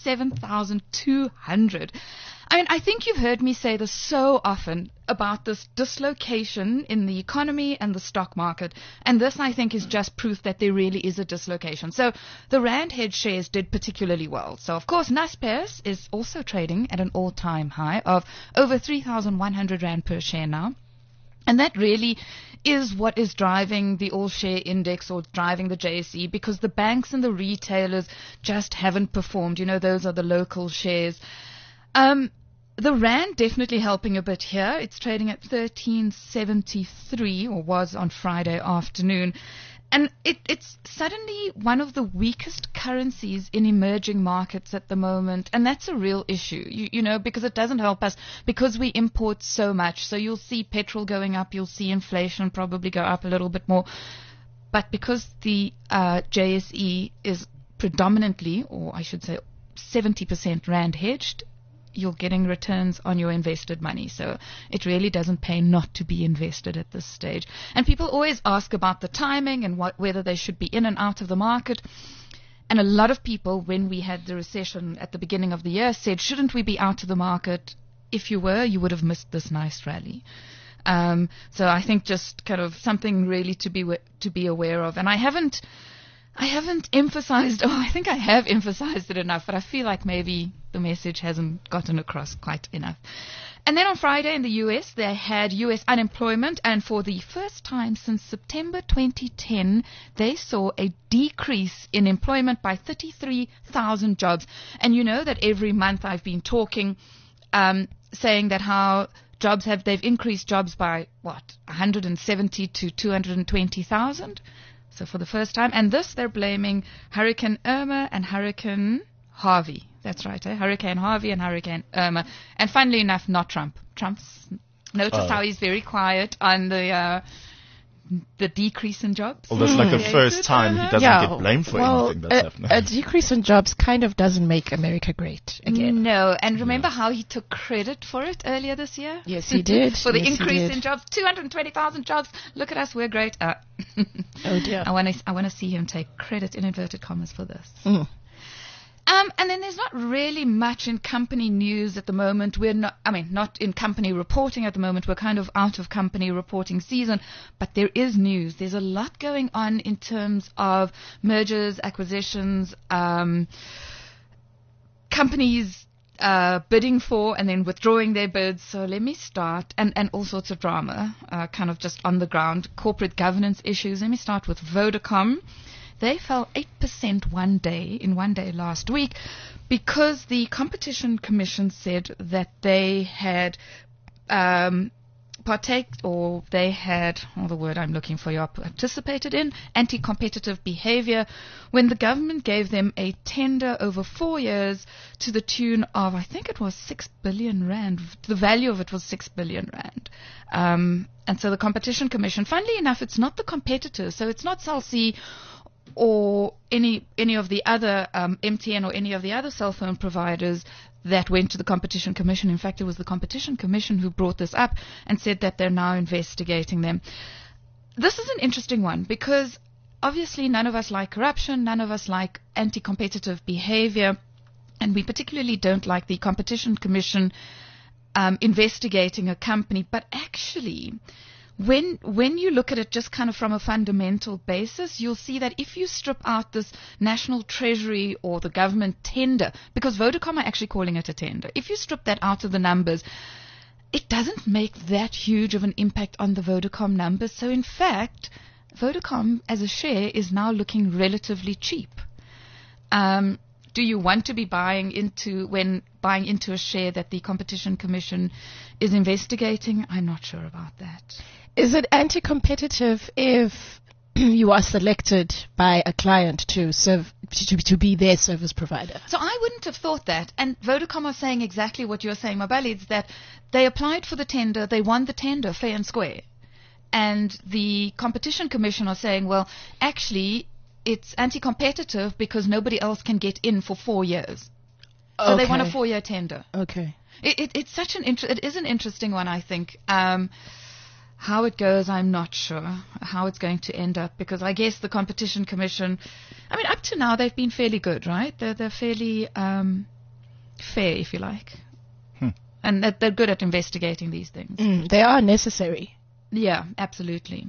57,200. I mean, I think you've heard me say this so often about this dislocation in the economy and the stock market. And this, I think, is just proof that there really is a dislocation. So the Rand hedge shares did particularly well. So, of course, Naspers is also trading at an all-time high of over 3,100 Rand per share now. And that really is what is driving the all-share index or driving the JSE, because the banks and the retailers just haven't performed. Those are the local shares. The Rand definitely helping a bit here. It's trading at 13.73, or was on Friday afternoon. And it's suddenly one of the weakest currencies in emerging markets at the moment. And that's a real issue, because it doesn't help us because we import so much. So you'll see petrol going up. You'll see inflation probably go up a little bit more. But because the JSE is predominantly, or I should say 70% Rand hedged, you're getting returns on your invested money. So it really doesn't pay not to be invested at this stage. And people always ask about the timing and whether they should be in and out of the market. And a lot of people, when we had the recession at the beginning of the year, said, shouldn't we be out of the market? If you were, you would have missed this nice rally. So I think just kind of something really to be aware of. And I haven't emphasized, I think I have emphasized it enough, but I feel like maybe the message hasn't gotten across quite enough. And then on Friday in the US, they had US unemployment, and for the first time since September 2010, they saw a decrease in employment by 33,000 jobs. And you know that every month I've been talking, saying that how they've increased jobs by, 170 to 220,000? So for the first time, and this they're blaming Hurricane Irma and Hurricane Harvey. That's right, Hurricane Harvey and Hurricane Irma. And funnily enough, not Trump. Notice how he's very quiet on the decrease in jobs. Well, that's like the first time he doesn't get blamed for anything that's happening. A decrease in jobs kind of doesn't make America great again. No, and remember how he took credit for it earlier this year? Yes, he did. For the Yes, he increase did. in jobs, 220,000 jobs. Look at us, we're great. Oh dear. I want to see him take credit in inverted commas for this. Mm. And then there's not really much in company news at the moment. Not in company reporting at the moment. We're kind of out of company reporting season, but there is news. There's a lot going on in terms of mergers, acquisitions, companies bidding for and then withdrawing their bids. So let me start, and all sorts of drama, kind of just on the ground, corporate governance issues. Let me start with Vodacom. They fell 8% one day last week, because the Competition Commission said that they had participated in anti-competitive behavior when the government gave them a tender over 4 years to the tune of, I think it was 6 billion rand. The value of it was 6 billion rand. And so the Competition Commission, funnily enough, it's not the competitors, so it's not Cell C or any of the other MTN or any of the other cell phone providers that went to the Competition Commission. In fact, it was the Competition Commission who brought this up and said that they're now investigating them. This is an interesting one, because obviously none of us like corruption, none of us like anti-competitive behavior, and we particularly don't like the Competition Commission investigating a company. But actually, when you look at it just kind of from a fundamental basis, you'll see that if you strip out this National Treasury or the government tender, because Vodacom are actually calling it a tender, if you strip that out of the numbers, it doesn't make that huge of an impact on the Vodacom numbers. So in fact, Vodacom as a share is now looking relatively cheap. Do you want to be buying into a share that the Competition Commission is investigating? I'm not sure about that. Is it anti-competitive if you are selected by a client to be their service provider? So I wouldn't have thought that. And Vodacom are saying exactly what you're saying, Mabali. It's that they applied for the tender, they won the tender fair and square. And the Competition Commission are saying, well, actually, it's anti-competitive because nobody else can get in for 4 years. So they won a 4-year tender. Okay. It's such it is an interesting one, I think. How it goes, I'm not sure how it's going to end up, because I guess the Competition Commission, I mean, up to now they've been fairly good, right? They're fairly fair, if you like. And they're good at investigating these things. They are necessary. Yeah, absolutely.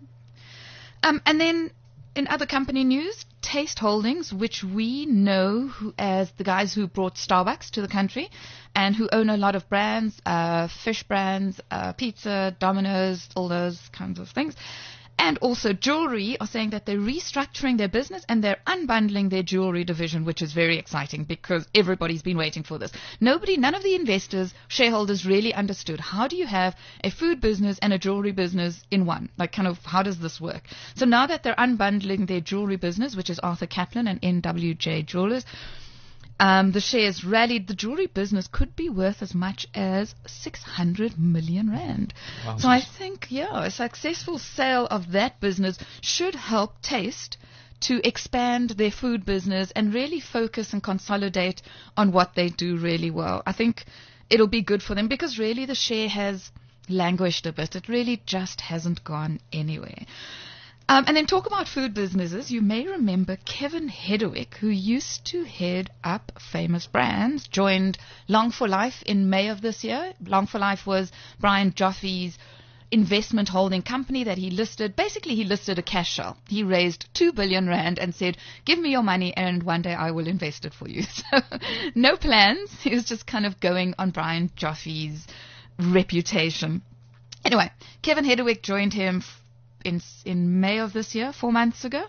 And then in other company news, Taste Holdings, which we know as the guys who brought Starbucks to the country and who own a lot of brands, fish brands, pizza, Domino's, all those kinds of things, and also jewelry, are saying that they're restructuring their business and they're unbundling their jewelry division, which is very exciting because everybody's been waiting for this. None of the investors, shareholders really understood, how do you have a food business and a jewelry business in one? Like, kind of, how does this work? So now that they're unbundling their jewelry business, which is Arthur Kaplan and NWJ Jewelers, the shares rallied. The jewelry business could be worth as much as 600 million rand. Wow. So I think, a successful sale of that business should help Taste to expand their food business and really focus and consolidate on what they do really well. I think it'll be good for them because really the share has languished a bit. It really just hasn't gone anywhere. And then talk about food businesses. You may remember Kevin Hedderwick, who used to head up Famous Brands, joined Long for Life in May of this year. Long for Life was Brian Joffe's investment holding company that he listed. Basically, he listed a cash shell. He raised 2 billion rand and said, give me your money and one day I will invest it for you. So no plans. He was just kind of going on Brian Joffe's reputation. Anyway, Kevin Hedderwick joined him in May of this year, 5 months ago,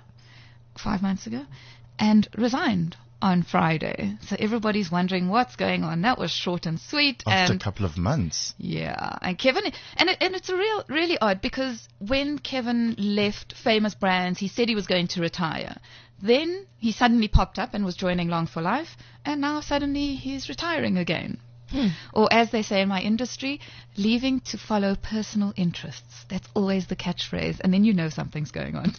and resigned on Friday. So everybody's wondering what's going on. That was short and sweet. After a couple of months. Yeah. And Kevin, and it's really odd because when Kevin left Famous Brands, he said he was going to retire. Then he suddenly popped up and was joining Long for Life, and now suddenly he's retiring again. Or as they say in my industry, leaving to follow personal interests. That's always the catchphrase. And then you know something's going on.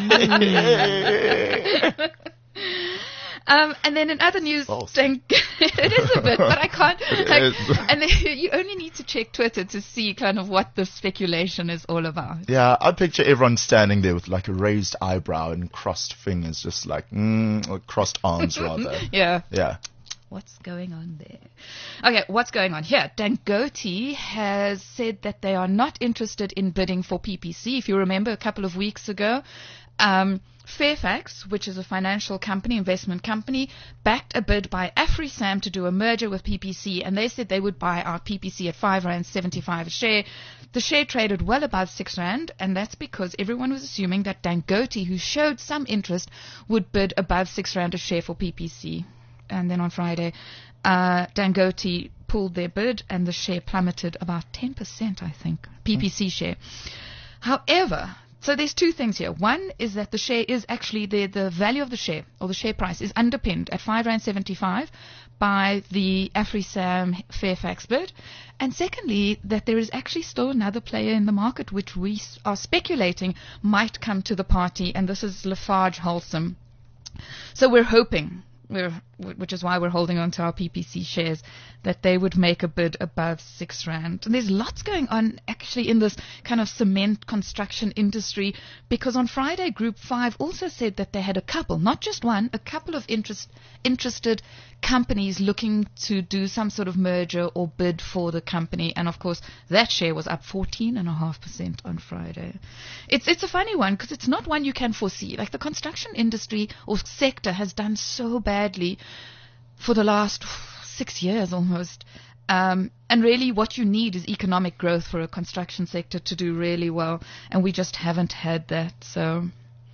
And then in other news, it is a bit, but I can't. And then you only need to check Twitter to see kind of what the speculation is all about. Yeah, I picture everyone standing there with like a raised eyebrow and crossed fingers, just like, or crossed arms rather. Yeah. What's going on there? Okay, what's going on here? Dangote has said that they are not interested in bidding for PPC. If you remember a couple of weeks ago, Fairfax, which is a financial company, investment company, backed a bid by AfriSam to do a merger with PPC, and they said they would buy out PPC at 5.75 rand a share. The share traded well above 6 rand, and that's because everyone was assuming that Dangote, who showed some interest, would bid above 6 rand a share for PPC. And then on Friday, Dangote pulled their bid and the share plummeted about 10%, I think, PPC share. However, so there's two things here. One is that the share is actually, the value of the share, or the share price, is underpinned at 5.75 rand by the AfriSam Fairfax bid. And secondly, that there is actually still another player in the market which we are speculating might come to the party, and this is Lafarge Holcim. So we're hoping, which is why we're holding on to our PPC shares, that they would make a bid above 6 rand. And there's lots going on actually in this kind of cement construction industry, because on Friday Group 5 also said that they had a couple, not just one, a couple of interested companies looking to do some sort of merger or bid for the company. And of course that share was up 14.5% on Friday. It's a funny one because it's not one you can foresee. Like, the construction industry or sector has done so badly for the last 6 years almost. And really what you need is economic growth for a construction sector to do really well. And we just haven't had that. So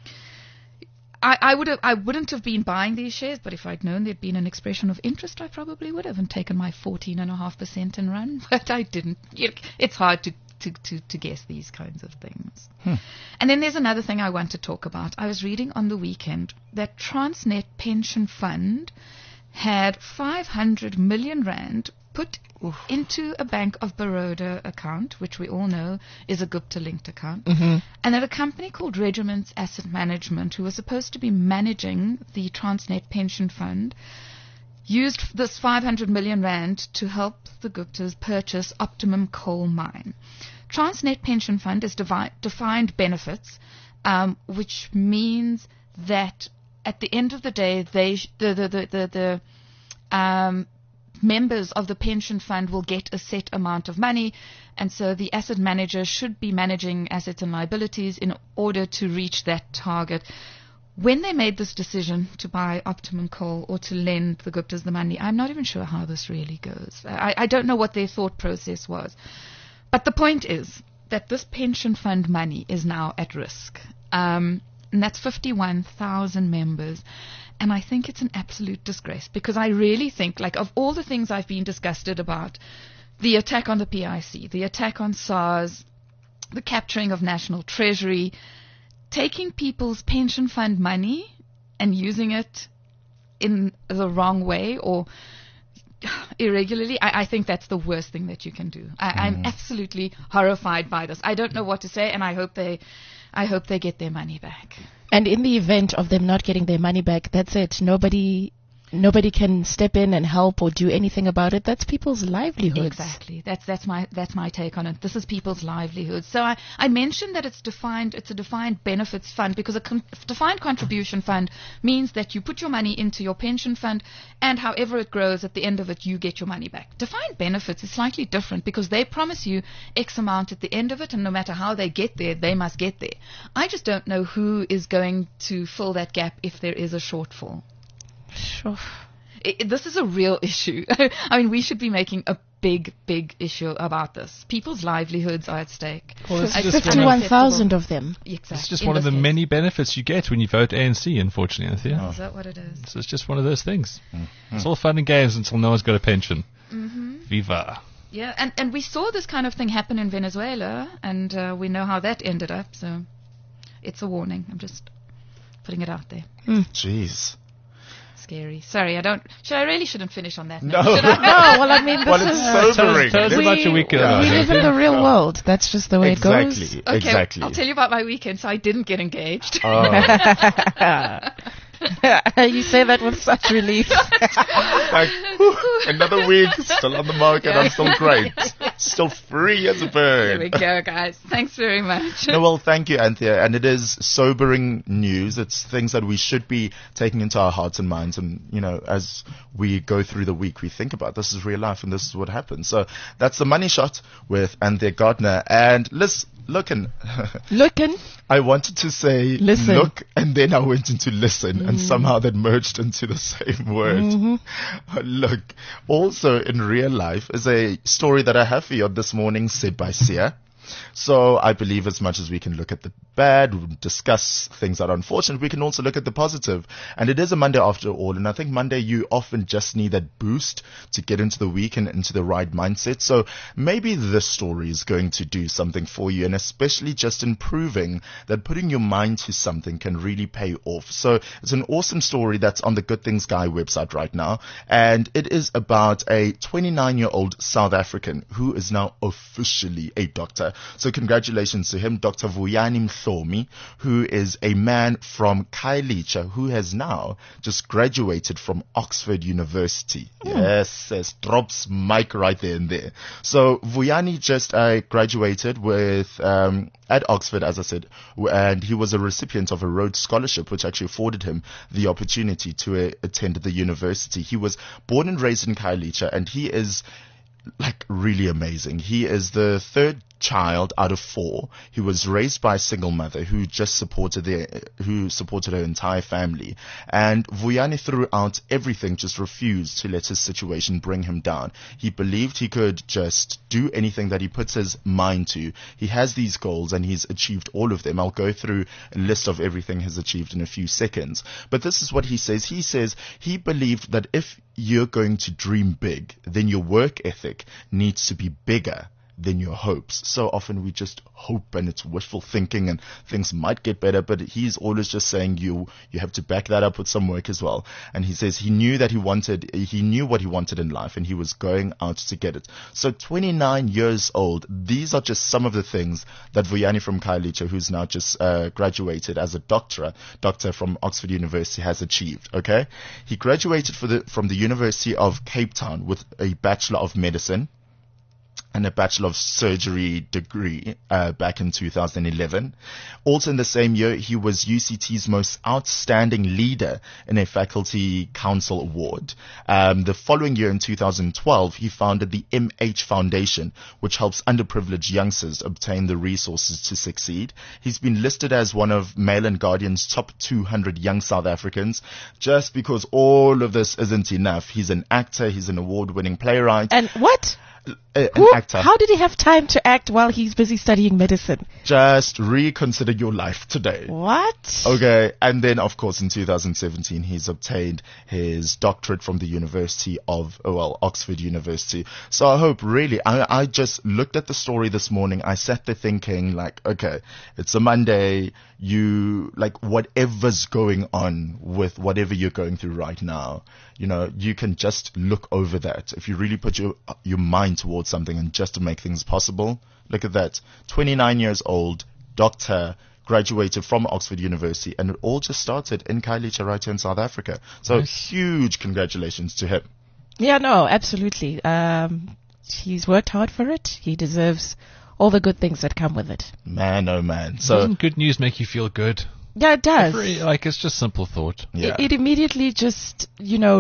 I wouldn't have been buying these shares, but if I'd known there'd been an expression of interest, I probably would have and taken my 14.5% and run. But I didn't. It's hard to guess these kinds of things. And then there's another thing I want to talk about. I was reading on the weekend that Transnet Pension Fund had 500 million rand put into a Bank of Baroda account, which we all know is a Gupta-linked account, and that a company called Regiments Asset Management, who was supposed to be managing the Transnet Pension Fund, used this 500 million rand to help the Guptas purchase Optimum Coal Mine. Transnet Pension Fund is defined benefits, which means that at the end of the day, the members of the pension fund will get a set amount of money, and so the asset manager should be managing assets and liabilities in order to reach that target. When they made this decision to buy Optimum Coal or to lend the Guptas the money, I'm not even sure how this really goes. I don't know what their thought process was. But the point is that this pension fund money is now at risk. And that's 51,000 members. And I think it's an absolute disgrace, because I really think, like, of all the things I've been disgusted about, the attack on the PIC, the attack on SARS, the capturing of National Treasury, taking people's pension fund money and using it in the wrong way or irregularly, I think that's the worst thing that you can do. I'm absolutely horrified by this. I don't know what to say, and I hope they get their money back. And in the event of them not getting their money back, that's it. Nobody can step in and help or do anything about it. That's people's livelihoods. Exactly. That's my take on it. This is people's livelihoods. So I mentioned that it's a defined benefits fund, because a defined contribution fund means that you put your money into your pension fund, and however it grows, at the end of it, you get your money back. Defined benefits is slightly different, because they promise you X amount at the end of it, and no matter how they get there, they must get there. I just don't know who is going to fill that gap if there is a shortfall. Sure. This is a real issue. I mean, we should be making a big issue about this. People's livelihoods are at stake. Well, 51,000 of them. Exactly. It's just one of the many benefits you get when you vote ANC, unfortunately, Anthea. Is that what it is? So it's just one of those things. It's all fun and games until no one's got a pension. Viva. Yeah, and we saw this kind of thing happen in Venezuela, and we know how that ended up, so it's a warning. I'm just putting it out there. Jeez. Scary. Sorry, I really shouldn't finish on that. No. Should I? No, well, I mean, It's sobering. Tell us about your weekend. We live in the real world. That's just the way it goes. Okay, Exactly. I'll tell you about my weekend. So I didn't get engaged. You say that with such relief. Like, whew, another week, still on the market. I'm still great. Still free as a bird. There we go, guys. Thanks very much. No, well, thank you, Anthea. And it is sobering news. It's things that we should be taking into our hearts and minds. And, as we go through the week, we think about this is real life and this is what happens. So that's the Money Shot with Anthea Gardner. And looking. I wanted to say listen. Look, and then I went into listen, and somehow that merged into the same word. Look, also in real life is a story that I have for you this morning, said by Sia. So I believe as much as we can look at the bad, discuss things that are unfortunate, we can also look at the positive. And it is a Monday after all. And I think Monday you often just need that boost to get into the week and into the right mindset. So maybe this story is going to do something for you, and especially just in proving that putting your mind to something can really pay off. So it's an awesome story that's on the Good Things Guy website right now. And it is about a 29-year-old South African who is now officially a doctor. So congratulations to him, Dr. Vuyani Mhlomi, who is a man from Khayelitsha, who has now just graduated from Oxford University. Yes, drops mic right there and there. So Vuyani just graduated with at Oxford, as I said, and he was a recipient of a Rhodes Scholarship, which actually afforded him the opportunity to attend the university. He was born and raised in Khayelitsha, and he is really amazing. He is the third child out of 4. He was raised by a single mother who supported her entire family. And Vuyani, throughout everything, just refused to let his situation bring him down. He believed he could just do anything that he puts his mind to. He has these goals and he's achieved all of them. I'll go through a list of everything he's achieved in a few seconds. But this is what he says. He says he believed that if you're going to dream big, then your work ethic needs to be bigger than your hopes. So often we just hope and it's wishful thinking and things might get better, but he's always just saying you have to back that up with some work as well. And he says he knew what he wanted in life and he was going out to get it. So 29 years old, these are just some of the things that Vuyani from Khayelitsha, who's now just graduated as a doctor from Oxford University, has achieved. Okay, he graduated from the University of Cape Town with a Bachelor of Medicine and a Bachelor of Surgery degree back in 2011. Also in the same year, he was UCT's most outstanding leader in a faculty council award. The following year in 2012, he founded the MH Foundation, which helps underprivileged youngsters obtain the resources to succeed. He's been listed as one of Mail and Guardian's top 200 young South Africans. Just because all of this isn't enough, he's an actor, he's an award-winning playwright. And what? An actor. How did he have time to act while he's busy studying medicine? Just reconsider your life today. What? Okay. And then, of course, in 2017, he's obtained his doctorate from the Oxford University. So I hope really, I just looked at the story this morning. I sat there thinking like, okay, it's a Monday. Whatever's going on with whatever you're going through right now, you can just look over that. If you really put your mind towards something and just to make things possible, look at that. 29 years old, doctor, graduated from Oxford University, and it all just started in Khayelitsha right here in South Africa. So nice. Huge congratulations to him. Yeah, no, absolutely. He's worked hard for it. He deserves all the good things that come with it. Man, oh man. So doesn't good news make you feel good? Yeah, it does. It's just simple thought. Yeah. It immediately just,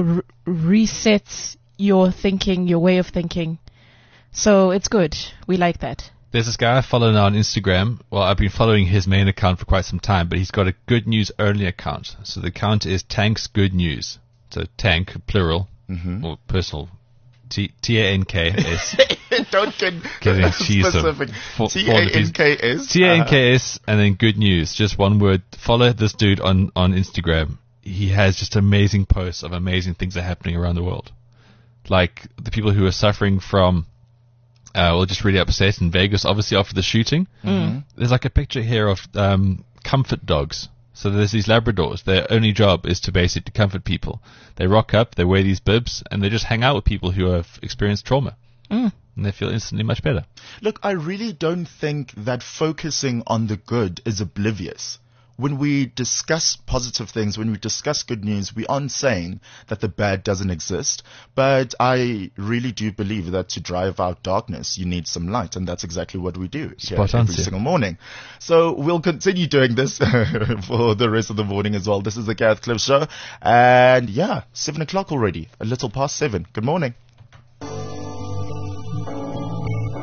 resets your thinking, your way of thinking. So it's good. We like that. There's this guy I follow now on Instagram. Well, I've been following his main account for quite some time, but he's got a good news only account. So the account is Tank's Good News. So Tank, plural, or personal. T-A-N-K-S. Don't get specific. T-A-N-K-S. T-A-N-K-S and then good news. Just one word. Follow this dude on Instagram. He has just amazing posts of amazing things that are happening around the world. Like the people who are suffering from, just really upset in Vegas, obviously after the shooting. Mm-hmm. There's like a picture here of comfort dogs. So there's these Labradors. Their only job is to basically comfort people. They rock up, they wear these bibs, and they just hang out with people who have experienced trauma. And they feel instantly much better. Look, I really don't think that focusing on the good is oblivious. When we discuss positive things, when we discuss good news, we aren't saying that the bad doesn't exist. But I really do believe that to drive out darkness, you need some light. And that's exactly what we do here every single morning. So we'll continue doing this for the rest of the morning as well. This is the Gareth Cliff Show. And 7 o'clock already, a little past 7. Good morning.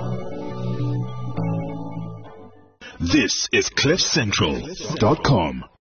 This is CliffCentral.com.